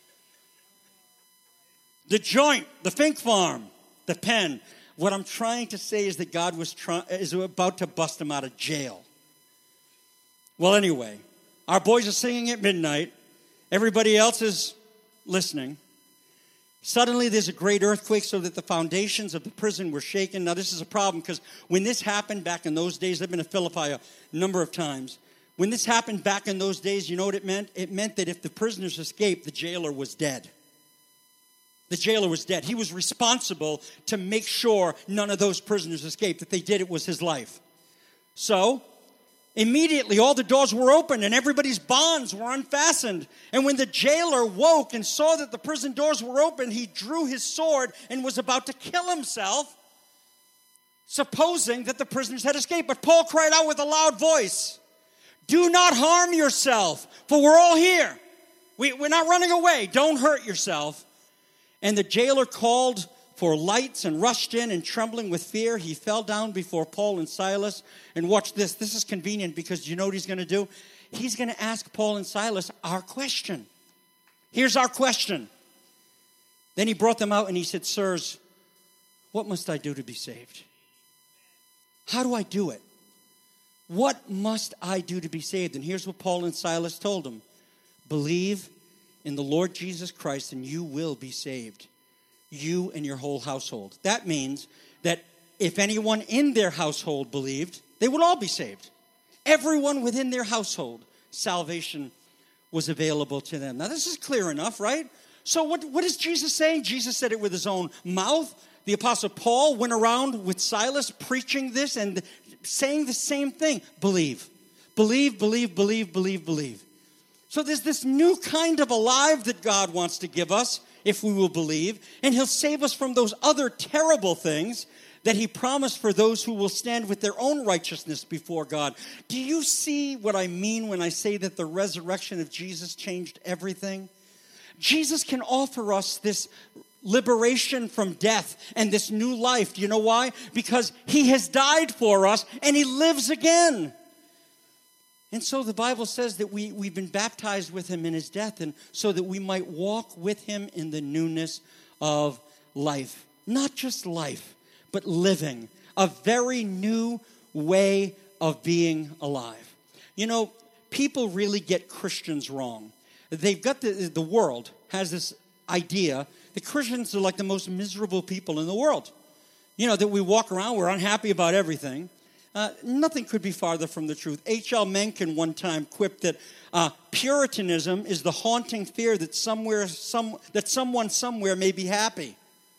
the Joint, the Fink Farm, the Pen. What I'm trying to say is that God is about to bust them out of jail. Well, anyway, our boys are singing at midnight. Everybody else is listening. Suddenly there's a great earthquake, so that the foundations of the prison were shaken. Now this is a problem, because when this happened back in those days, I've been to Philippi a number of times. When this happened back in those days, you know what it meant? It meant that if the prisoners escaped, the jailer was dead. The jailer was dead. He was responsible to make sure none of those prisoners escaped. If they did, it was his life. So immediately, all the doors were open and everybody's bonds were unfastened. And when the jailer woke and saw that the prison doors were open, he drew his sword and was about to kill himself, supposing that the prisoners had escaped. But Paul cried out with a loud voice, "Do not harm yourself, for we're all here. We're not running away. Don't hurt yourself." And the jailer called for lights and rushed in, and trembling with fear, he fell down before Paul and Silas. And watch this. This is convenient, because you know what he's going to do? He's going to ask Paul and Silas our question. Here's our question. Then he brought them out and he said, "Sirs, what must I do to be saved?" How do I do it? What must I do to be saved? And here's what Paul and Silas told him. Believe in the Lord Jesus Christ and you will be saved. You and your whole household. That means that if anyone in their household believed, they would all be saved. Everyone within their household, salvation was available to them. Now this is clear enough, right? So what is Jesus saying? Jesus said it with his own mouth. The Apostle Paul went around with Silas preaching this and saying the same thing. Believe. Believe, believe, believe, believe, believe. So there's this new kind of alive that God wants to give us if we will believe. And he'll save us from those other terrible things that he promised for those who will stand with their own righteousness before God. Do you see what I mean when I say that the resurrection of Jesus changed everything? Jesus can offer us this liberation from death and this new life. Do you know why? Because he has died for us and he lives again. And so the Bible says that we've been baptized with him in his death, and so that we might walk with him in the newness of life. Not just life, but living. A very new way of being alive. You know, people really get Christians wrong. They've got the world has this idea that Christians are like the most miserable people in the world. You know, that we walk around, we're unhappy about everything. Nothing could be farther from the truth. H.L. Mencken one time quipped that Puritanism is the haunting fear that someone somewhere may be happy.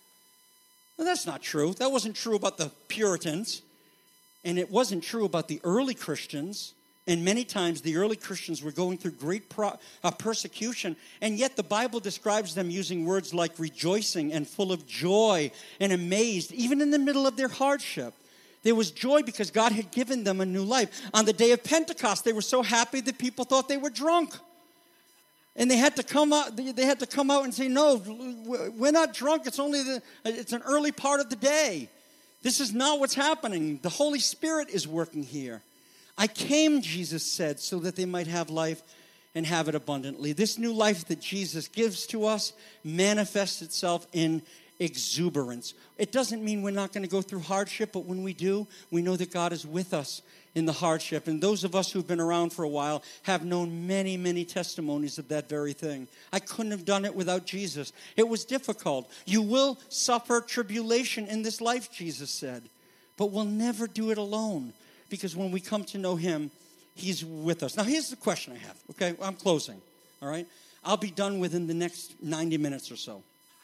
Well, that's not true. That wasn't true about the Puritans, and it wasn't true about the early Christians. And many times the early Christians were going through great persecution, and yet the Bible describes them using words like rejoicing and full of joy and amazed, even in the middle of their hardship. There was joy because God had given them a new life. On the day of Pentecost, they were so happy that people thought they were drunk. And they had to come out. They had to come out and say, "No, we're not drunk. It's an early part of the day. This is not what's happening. The Holy Spirit is working here. I came," Jesus said, "so that they might have life and have it abundantly." This new life that Jesus gives to us manifests itself in exuberance. It doesn't mean we're not going to go through hardship, but when we do, we know that God is with us in the hardship. And those of us who've been around for a while have known many, many testimonies of that very thing. I couldn't have done it without Jesus. It was difficult. You will suffer tribulation in this life, Jesus said, but we'll never do it alone, because when we come to know him, he's with us. Now, here's the question I have, okay? I'm closing, all right? I'll be done within the next 90 minutes or so.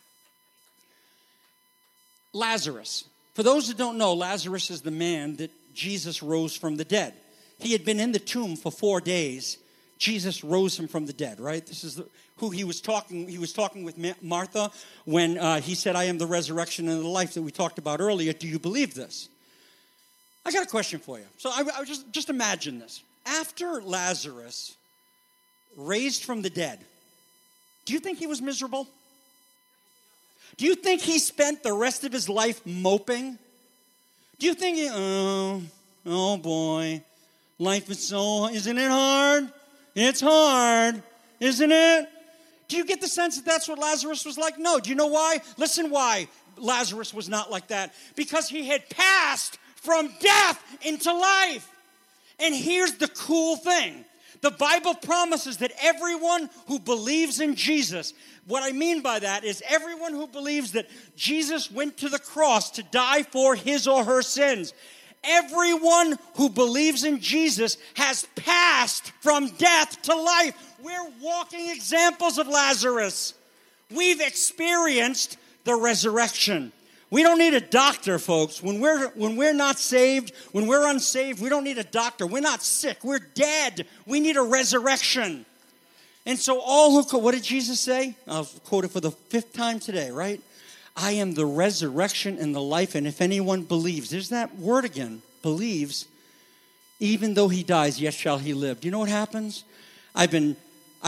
Lazarus. For those who don't know, Lazarus is the man that Jesus rose from the dead. He had been in the tomb for 4 days. Jesus rose him from the dead, right? This is who he was talking. He was talking with Martha when he said, "I am the resurrection and the life," that we talked about earlier. Do you believe this? I got a question for you. So I just imagine this. After Lazarus raised from the dead, do you think he was miserable? Do you think he spent the rest of his life moping? Do you think, oh boy, life is isn't it hard? It's hard, isn't it? Do you get the sense that that's what Lazarus was like? No. Do you know why? Listen why Lazarus was not like that. Because he had passed from death into life. And here's the cool thing. The Bible promises that everyone who believes in Jesus, what I mean by that is everyone who believes that Jesus went to the cross to die for his or her sins, everyone who believes in Jesus has passed from death to life. We're walking examples of Lazarus. We've experienced the resurrection. We don't need a doctor, folks. When we're not saved, when we're unsaved, we don't need a doctor. We're not sick. We're dead. We need a resurrection. And so what did Jesus say? I'll quote it for the 5th time today, right? "I am the resurrection and the life, and if anyone believes," there's that word again, believes, "even though he dies, yet shall he live." Do you know what happens? I've been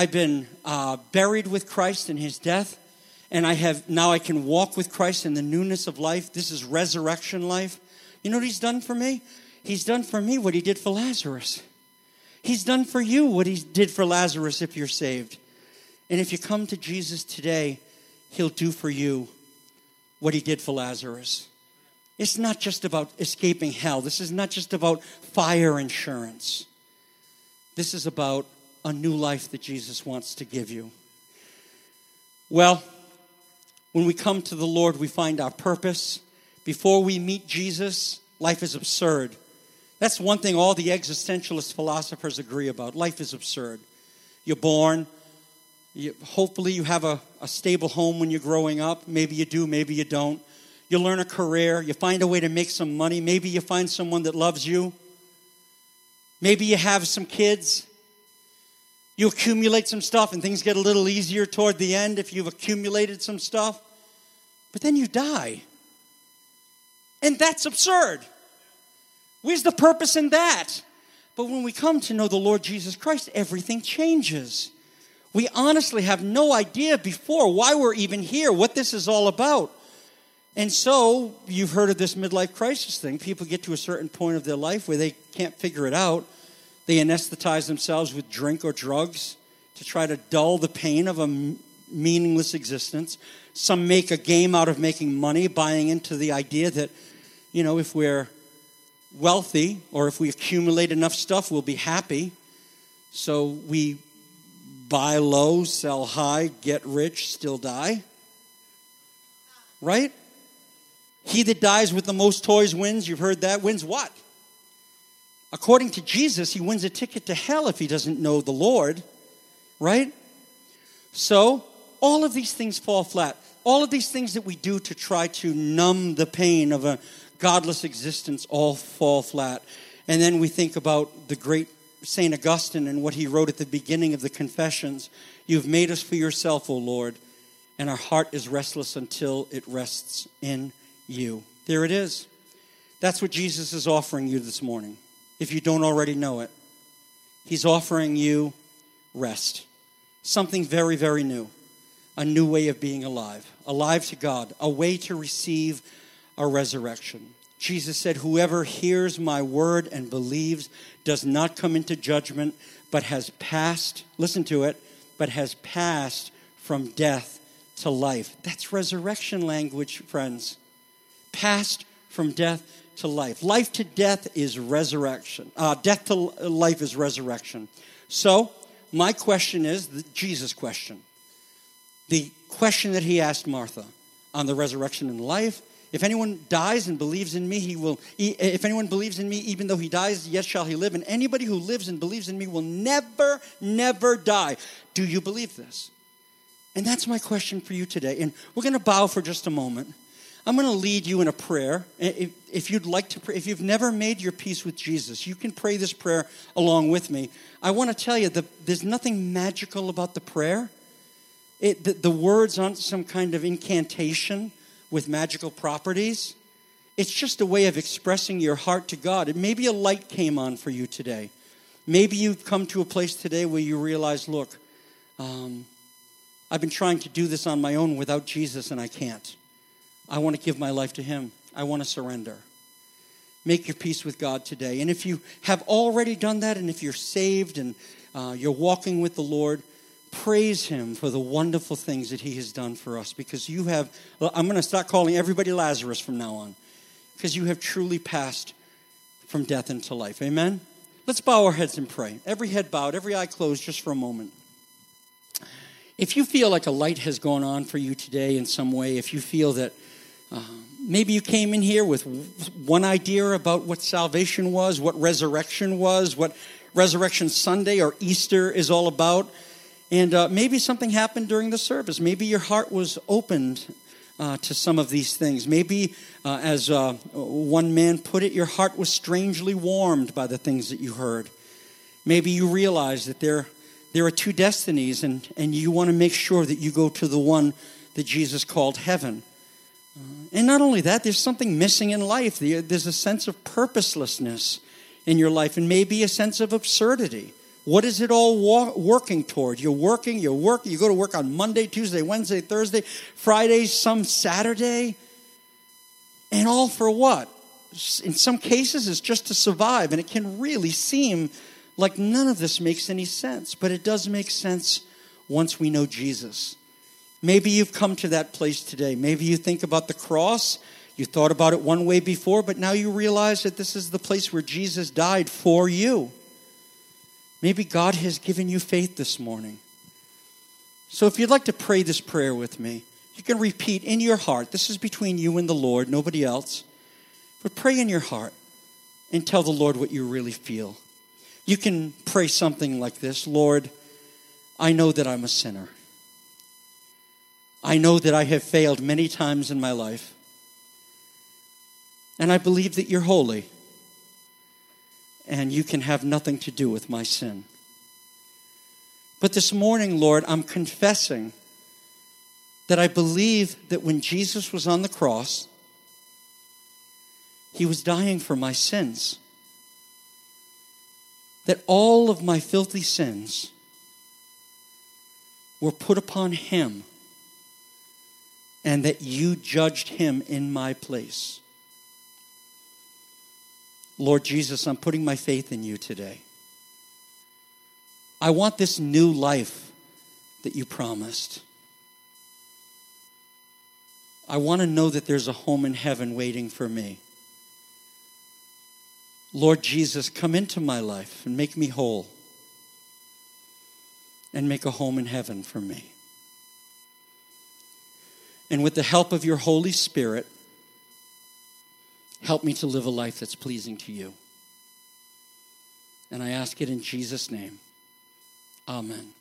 buried with Christ in his death. And now I can walk with Christ in the newness of life. This is resurrection life. You know what he's done for me? He's done for me what he did for Lazarus. He's done for you what he did for Lazarus if you're saved. And if you come to Jesus today, he'll do for you what he did for Lazarus. It's not just about escaping hell. This is not just about fire insurance. This is about a new life that Jesus wants to give you. Well, when we come to the Lord, we find our purpose. Before we meet Jesus, life is absurd. That's one thing all the existentialist philosophers agree about. Life is absurd. You're born. Hopefully you have a stable home when you're growing up. Maybe you do, maybe you don't. You learn a career. You find a way to make some money. Maybe you find someone that loves you. Maybe you have some kids. You accumulate some stuff and things get a little easier toward the end if you've accumulated some stuff. But then you die. And that's absurd. Where's the purpose in that? But when we come to know the Lord Jesus Christ, everything changes. We honestly have no idea before why we're even here, what this is all about. And so, you've heard of this midlife crisis thing. People get to a certain point of their life where they can't figure it out. They anesthetize themselves with drink or drugs to try to dull the pain of a meaningless existence. Some make a game out of making money, buying into the idea that, if we're wealthy or if we accumulate enough stuff, we'll be happy. So we buy low, sell high, get rich, still die. Right? He that dies with the most toys wins. You've heard that. Wins what? According to Jesus, he wins a ticket to hell if he doesn't know the Lord. Right? So, all of these things fall flat. All of these things that we do to try to numb the pain of a godless existence all fall flat. And then we think about the great St. Augustine and what he wrote at the beginning of the Confessions. You've made us for yourself, O Lord, and our heart is restless until it rests in you. There it is. That's what Jesus is offering you this morning, if you don't already know it. He's offering you rest. Something very, very new. A new way of being alive. Alive to God. A way to receive a resurrection. Jesus said, whoever hears my word and believes does not come into judgment, but has passed, listen to it, but has passed from death to life. That's resurrection language, friends. Passed from death to life. Life to death is resurrection. Death to life is resurrection. So, my question is the Jesus question. The question that he asked Martha on the resurrection and life. If anyone dies and believes in me, if anyone believes in me, even though he dies, yet shall he live. And anybody who lives and believes in me will never, never die. Do you believe this? And that's my question for you today. And we're going to bow for just a moment. I'm going to lead you in a prayer. If you'd like to pray, if you've never made your peace with Jesus, you can pray this prayer along with me. I want to tell you that there's nothing magical about the prayer. The words aren't some kind of incantation with magical properties. It's just a way of expressing your heart to God. And maybe a light came on for you today. Maybe you've come to a place today where you realize, look, I've been trying to do this on my own without Jesus and I can't. I want to give my life to him. I want to surrender. Make your peace with God today. And if you have already done that, and if you're saved and you're walking with the Lord, praise him for the wonderful things that he has done for us. Because you have, I'm going to start calling everybody Lazarus from now on. Because you have truly passed from death into life. Amen? Let's bow our heads and pray. Every head bowed, every eye closed just for a moment. If you feel like a light has gone on for you today in some way, if you feel that maybe you came in here with one idea about what salvation was, what resurrection was, what Resurrection Sunday or Easter is all about, and maybe something happened during the service. Maybe your heart was opened to some of these things. Maybe, as one man put it, your heart was strangely warmed by the things that you heard. Maybe you realize that there are two destinies, and you want to make sure that you go to the one that Jesus called heaven. And not only that, there's something missing in life. There's a sense of purposelessness in your life, and maybe a sense of absurdity. What is it all working toward? You're working, you go to work on Monday, Tuesday, Wednesday, Thursday, Friday, some Saturday. And all for what? In some cases, it's just to survive, and it can really seem like none of this makes any sense. But it does make sense once we know Jesus. Maybe you've come to that place today. Maybe you think about the cross. You thought about it one way before, but now you realize that this is the place where Jesus died for you. Maybe God has given you faith this morning. So if you'd like to pray this prayer with me, you can repeat in your heart. This is between you and the Lord, nobody else. But pray in your heart and tell the Lord what you really feel. You can pray something like this: Lord, I know that I'm a sinner. I know that I have failed many times in my life. And I believe that you're holy. And you can have nothing to do with my sin. But this morning, Lord, I'm confessing that I believe that when Jesus was on the cross, he was dying for my sins. That all of my filthy sins were put upon him, and that you judged him in my place. Lord Jesus, I'm putting my faith in you today. I want this new life that you promised. I want to know that there's a home in heaven waiting for me. Lord Jesus, come into my life and make me whole. And make a home in heaven for me. And with the help of your Holy Spirit, help me to live a life that's pleasing to you. And I ask it in Jesus' name. Amen.